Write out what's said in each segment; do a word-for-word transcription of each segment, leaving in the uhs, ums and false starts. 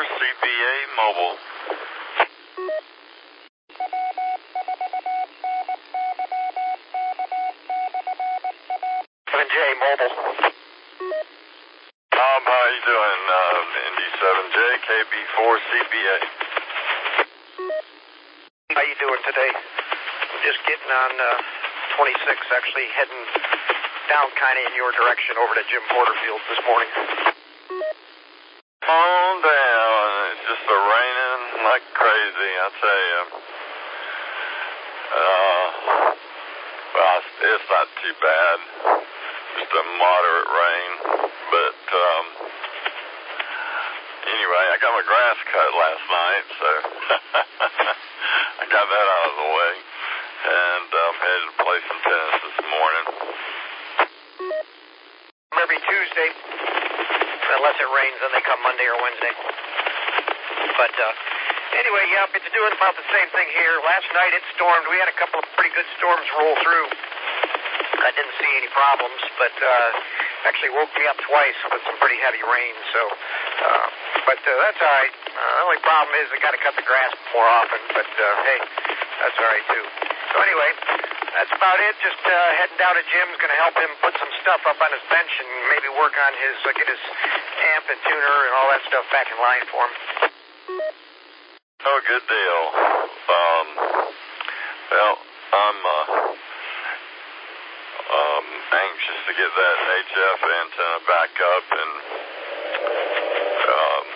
C B A Mobile. seven J Mobile. Tom, how you doing? Uh, Indy seven J, K B four C B A. How you doing today? I'm just getting on uh, twenty-six, actually heading down kind of in your direction over to Jim Porterfield this morning. Calm down. It's just a raining like crazy, I tell you. Uh, well, it's not too bad. Just a moderate rain. But, um, anyway, I got my grass cut last night, so I got that out of the way. And I'm headed to play some tennis this morning. Every Tuesday, unless it rains, then they come Monday or Wednesday. But uh, anyway, yep, it's doing about the same thing here. Last night it stormed. We had a couple of pretty good storms roll through. I didn't see any problems, but uh, actually woke me up twice with some pretty heavy rain. So, uh, but uh, that's all right. Uh, the only problem is I got to cut the grass more often. But uh, hey, that's all right too. So anyway, that's about it. Just uh, heading down to Jim's, going to help him put some stuff up on his bench and maybe work on his, uh, get his amp and tuner and all that stuff back in line for him. Oh, good deal. Um, well, I'm uh, um, anxious to get that H F antenna back up and um,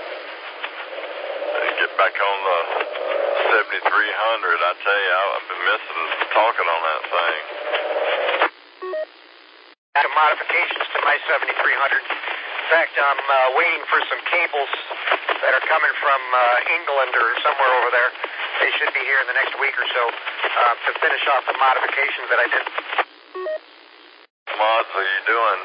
get back on the seventy-three hundred. I tell you, I've been missing talking on that thing. Some modifications to my seventy-three hundred. In fact, I'm uh, waiting for some cables that are coming from uh, England or somewhere over there. They should be here in the next week or so uh, to finish off the modifications that I did. What mods are you doing?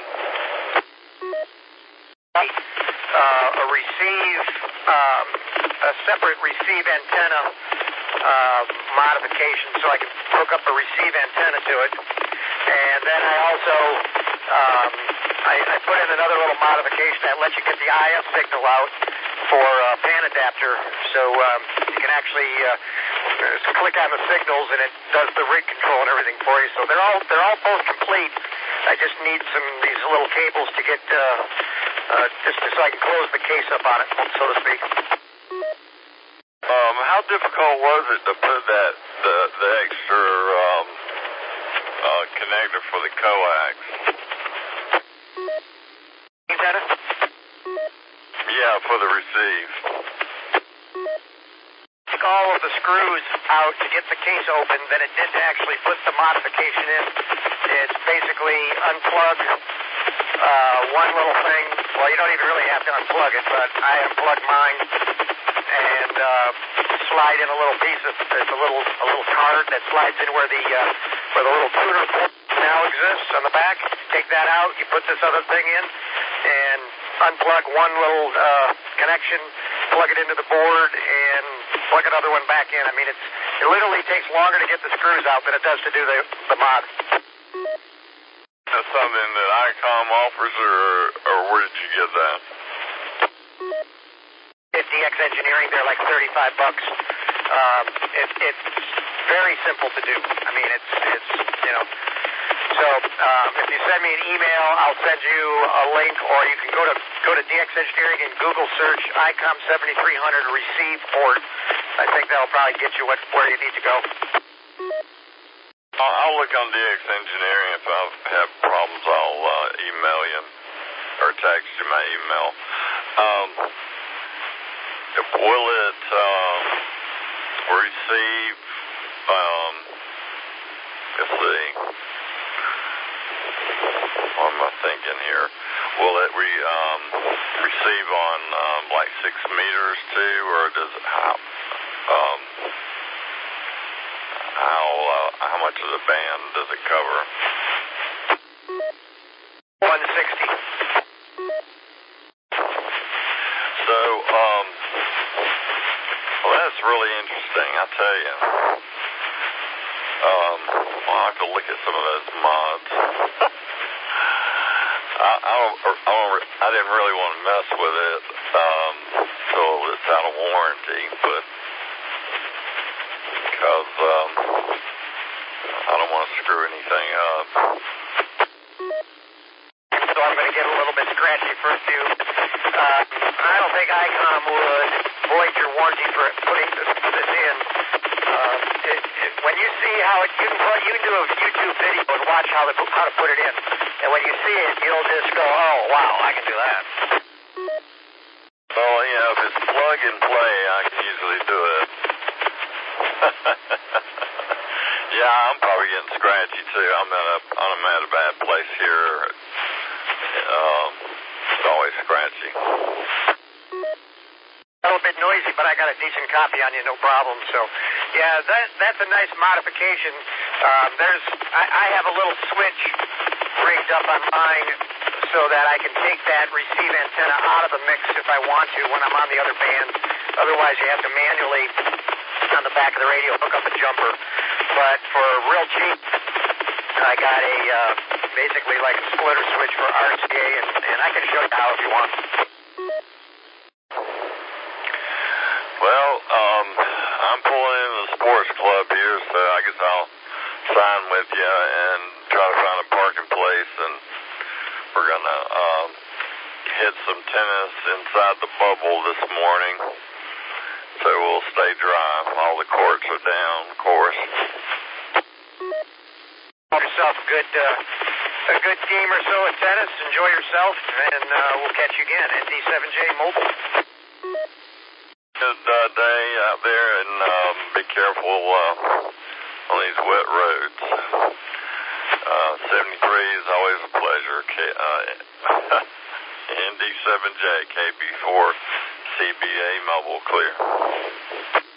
Uh, a receive, um, a separate receive antenna uh, modification, so I can hook up a receive antenna to it. And then I also um, I, I put in another little modification that lets you get the I F signal out for uh, pan adapter, so um, you can actually uh, click on the signals and it does the rig control and everything for you. So they're all they're all both complete. I just need some these little cables to get uh, uh, just so I can close the case up on it, so to speak. Um, how difficult was it to put that the the extra um, uh, connector for the coax? Antenna? Yeah, for the receive. Took all of the screws out to get the case open, then it did actually put the modification in. It's basically unplug uh, one little thing. Well, you don't even really have to unplug it, but I unplugged mine and uh, slide in a little piece of there's a little a little card that slides in where the uh, where the little tuner port now exists on the back. Take that out. You put this other thing in and unplug one little uh, connection, plug it into the board, and plug another one back in. I mean, it's it literally takes longer to get the screws out than it does to do the the mod. That's something that I COM offers, or or where did you get that? At D X Engineering, they're like thirty-five bucks. Um, it, it's very simple to do. I mean, it's it's you know. So um, if you send me an email, I'll send you a link, or you can go to go to D X Engineering and Google search I COM seventy-three hundred receive port. I think that'll probably get you what where you need to go. I'll, I'll look on D X Engineering. If I have problems, I'll uh, email you or text you my email. Um, will it um, receive? Um, let's see. What am I thinking here? Will it re, um, receive on um, like six meters too, or does it how um, how uh, how much of the band does it cover? one sixty. So um, well, that's really interesting. I tell you. Um, well, I have to look at some of those mods. I, I, don't, I, don't, I didn't really want to mess with it. Um, until it's out of warranty, but because um, I don't want to screw anything up. So I'm going to get a little bit scratchy first few. Uh, I don't think ICOM would void your warranty for putting this, this in. Uh, it, it, when you see how it, you can put, you can do a YouTube video and watch how, the, how to put it in. And when you see it, you'll just go, oh, wow, I can do that. Well, you know, if it's plug and play, I can usually do it. Yeah, I'm probably getting scratchy, too. I'm at a, I'm at a bad place here. Um, it's always scratchy. A little bit noisy, but I got a decent copy on you, no problem. So, yeah, that, that's a nice modification. Um, there's, I, I have a little switch rigged up on mine so that I can take that receive antenna out of the mix if I want to when I'm on the other band. Otherwise, you have to manually, on the back of the radio, hook up a jumper. But for real cheap, I got a, uh, basically like a splitter switch for R C A, and, and I can show you how if you want. Well, um, I'm pulling in the sports club here, so I guess I'll sign with you and try to find a parking place, and we're going to um, hit some tennis inside the bubble this morning, so we'll stay dry. All the courts are down, of course. Have yourself a good, uh, a good game or so at tennis. Enjoy yourself, and uh, we'll catch you again. N D seven J Mobile. Good uh, day out there, and um, be careful uh, on these wet roads. Uh, seventy-three is always a pleasure. K, uh, N D seven J, K B four, C B A Mobile Clear.